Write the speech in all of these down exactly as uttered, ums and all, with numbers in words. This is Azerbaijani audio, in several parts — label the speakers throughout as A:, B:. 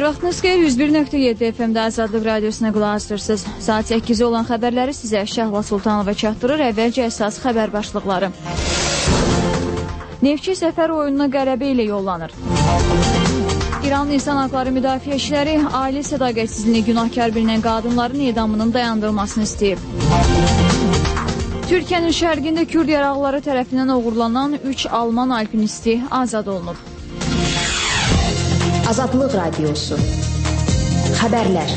A: Hər vaxtınız xeyir, yüz bir nöqtə yeddi F M-də Azadlıq Radiosuna qulaq asırsınız. Saat səkkizə olan xəbərləri sizə Şəhla Sultanova çatdırır. Əvvəlcə əsas xəbər başlıqları. Neftçi səfər oyununa qələbə ilə yollanır. İranın insan haqları müdafiəçiləri ailə sədaqətsizliyini günahkar bilinən qadınların edamının dayandırılmasını istəyib. Türkiyənin şərqində Kürd yaraqları tərəfindən uğurlanan üç Alman alpinisti azad olunub.
B: Azadlıq Radiosu. Xəbərlər.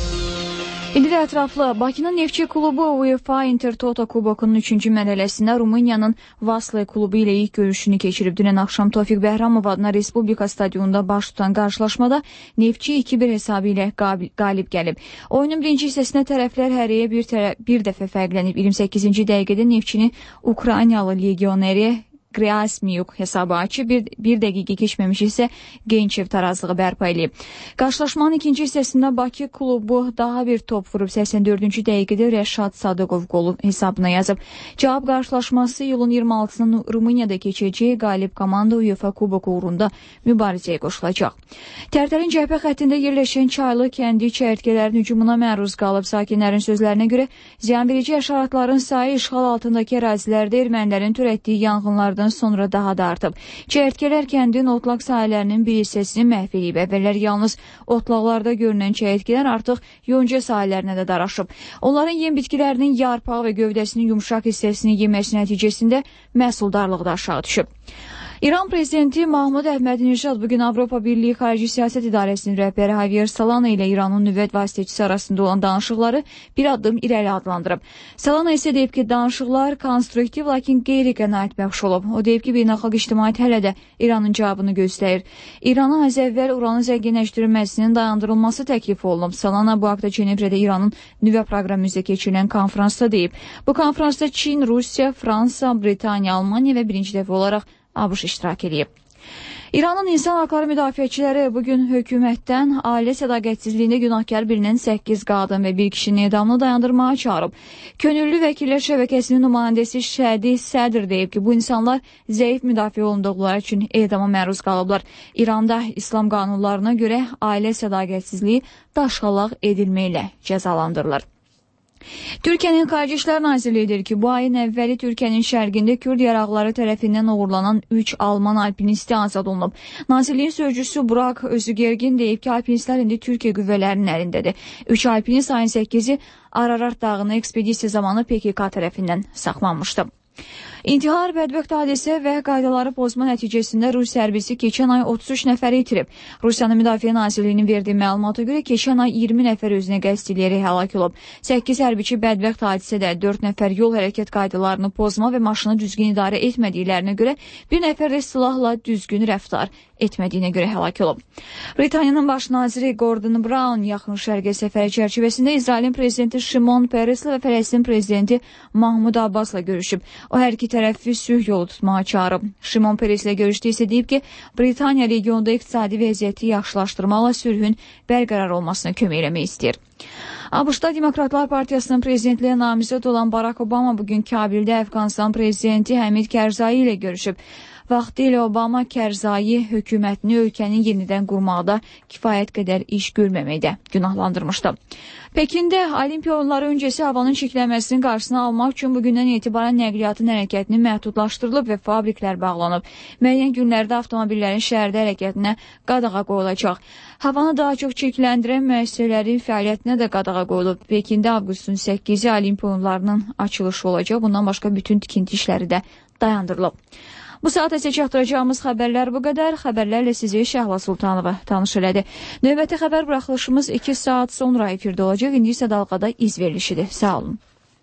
A: İndi də ətraflı. Bakının Neftçi klubu UEFA Intertoto kubokunun üçüncü mərhələsində Rumıniyanın Vaslui klubu ilə ilk görüşünü keçirib. Dünən axşam Tofiq Bəhramov adına Respublika stadionunda baş tutan qarşılaşmada Neftçi iki bir hesabı ilə qalib gəlib. Oyunun birinci hissəsinə tərəflər hərəyə bir, tərə bir dəfə fərqlənib. iyirmi səkkizinci dəqiqədə Neftçini Ukraynalı legioneri Qriasmiyuk hesabı açı, bir, bir dəqiqə keçməmiş isə Gençev tarazlığı bərpa edib. Qarşılaşmanın ikinci hissəsində Bakı klubu daha bir top vurub səksən dördüncü dəqiqədə Rəşad Sadıqov qolu hesabına yazıb. Cavab qarşılaşması iyulun iyirmi altısında Rumuniyada keçəcəyi qalib komanda UEFA kuboku uğrunda mübarizəyə qoşulacaq. Tərtərin cəbhə xəttində yerləşən Çaylı kəndi çəyirtkələrin hücumuna məruz qalıb. Sakinlərin sözlərinə görə ziyanverici həşəratların sayı işğal altındakı ərazilərdə ermənilərin törətdiyi yanğınlardan sonra daha da artıb. Çəyirtkələr kəndin otlaq sahələrinin bir hissəsini məhv edib. Əvvəllər yalnız otlaqlarda görünən çəyirtkələr artıq yonca sahələrinə də daraşıb. Onların yem bitkilərinin yarpağı və gövdəsinin yumuşaq hissəsini yeməsi nəticəsində məhsuldarlığı da aşağı düşüb. İran prezidenti Mahmud Əhmədinejad bugün Avropa Birliyi Xarici Siyasət İdarəsinin rəhbəri Javier Solana ilə İranın nüvə vasitəçisi arasında olan danışıqları bir addım irəli adlandırıb. Solana isə deyib ki, danışıqlar konstruktiv, lakin qeyri-qənaət bəxş olub. O deyib ki, beynəlxalq ictimaiyyət hələ də İranın cavabını gözləyir. İrana az əvvəl uranın zənginləşdirilməsinin dayandırılması təklif olunub. Solana bu haqda Cenevrədə İranın nüvə proqramı üzrə keçirilən konfransda deyib. Bu konfransda Çin, Rusiya, Fransa, Britaniya, Almaniya və birinci dəfə olaraq ABŞ iştirak edib. İranın insan haqları müdafiəçiləri bugün hökumətdən ailə sədaqətsizliyində günahkar bilinən səkkiz qadın və bir kişinin edamını dayandırmağa çağırıb. Könüllü vəkillər şəbəkəsinin nümayəndəsi Şədi Sədr deyib ki, bu insanlar zəif müdafiə olunduqları üçün edama məruz qalıblar. İranda İslam qanunlarına görə ailə sədaqətsizliyi daşqalaq edilməklə cəzalandırılır. Türkiyənin Xarici İşlər Nazirliyi deyir ki, bu ayın əvvəli Türkiyənin şərqində Kürd yaraqları tərəfindən uğurlanan üç Alman alpinisti azad olunub. Nazirliyin sözcüsü Burak Özügergin deyib ki, alpinistlər indi Türkiyə qüvvələrinin əlindədir. Üç alpinist ayın səkkizi Ararat dağına ekspedisiya zamanı P K K tərəfindən saxlanmışdı. İntihar, bədbəxt hadisə və qaydaları pozma nəticəsində Rus hərbisi keçən ay otuz üç nəfəri itirib. Rusiyanın Müdafiə Nazirliyinin verdiyi məlumata görə keçən ay iyirmi nəfər özünə qəsd eləyərək həlak olub. səkkiz hərbiçi bədbəxt hadisədə, dörd nəfər yol hərəkət qaydalarını pozma və maşını düzgün idarə etmədiklərinə görə, bir nəfər də silahla düzgün rəftar etmədiyinə görə həlak olub. Britaniyanın baş naziri Gordon Brown yaxın şərqə səfəri çərçivəsində İsrailin prezidenti Şimon Pereslə və Fələstin prezidenti Mahmud Abbasla görüşüb. O hər iki tərəfi sülh yolu tutmağa çağırıb. Şimon Pereslə görüşdə isə deyib ki, Britaniya regionda iqtisadi vəziyyəti yaxşılaşdırmaqla sülhün bərqərar olmasına kömək eləmək istəyir. ABŞ-da Demokratlar Partiyasının prezidentliyə namizəd olan Barack Obama bugün Kabildə Əfqanistan prezidenti Həmid Kərzai ilə görüşüb. Vaxtilə Obama Kərzai hökumətini ölkənin yenidən qurmaqda kifayət qədər iş görməməkdə günahlandırmışdı. Pekində Olimpiya oyunları öncəsi havanın çirklənməsinin qarşısını almaq üçün bugündən etibarən nəqliyyatın hərəkətini məhdudlaşdırılıb və fabriklər bağlanıb. Müəyyən günlərdə avtomobillərin şəhərdə hərəkətinə qadağa qoyulacaq. Havanı daha çox çirkləndirən müəssisələrin fəaliyyətinə də qadağa qoyulub. Pekində avqustun səkkizi Olimpiya oyunlarının açılışı olacaq. Bundan başqa bütün tikinti işləri də dayandırılıb. Bu saat isə çatdıracağımız xəbərlər bu qədər. Xəbərlərlə sizi Şəhla Sultanova tanış elədi. Növbəti xəbər buraxılışımız iki saat sonra efirdə olacaq. İndi isə dalğada iz verilişidir. Sağ olun.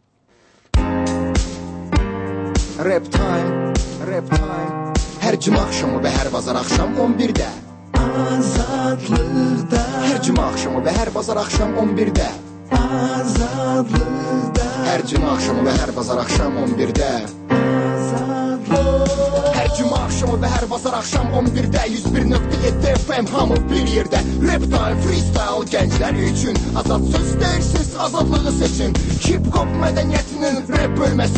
C: Rap time, rap time. Hər cümə axşamı və hər bazar axşam on birdə. Azadlıqda. Hər cümə axşamı və hər bazar axşam on birdə. Azadlıqda. Hər cümə axşamı və hər bazar axşam on birdə. Hər cümə axşamı və hər bazar axşam on birdə yüz bir nöqtə yeddi F M hamı bir yerdə. Rap time, freestyle gənclər üçün azad söz deyirsiz, azadlığı seçin. Hip hop mədəniyyətinin rap bölməsi